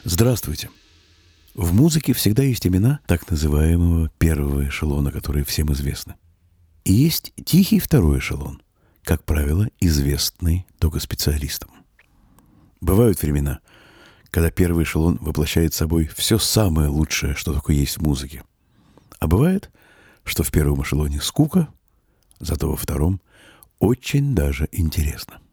Здравствуйте. В музыке всегда есть имена так называемого первого эшелона, которые всем известны. И есть тихий второй эшелон, как правило, известный только специалистам. Бывают времена, когда первый эшелон воплощает собой все самое лучшее, что только есть в музыке. А бывает, что в первом эшелоне скука, зато во втором очень даже интересно.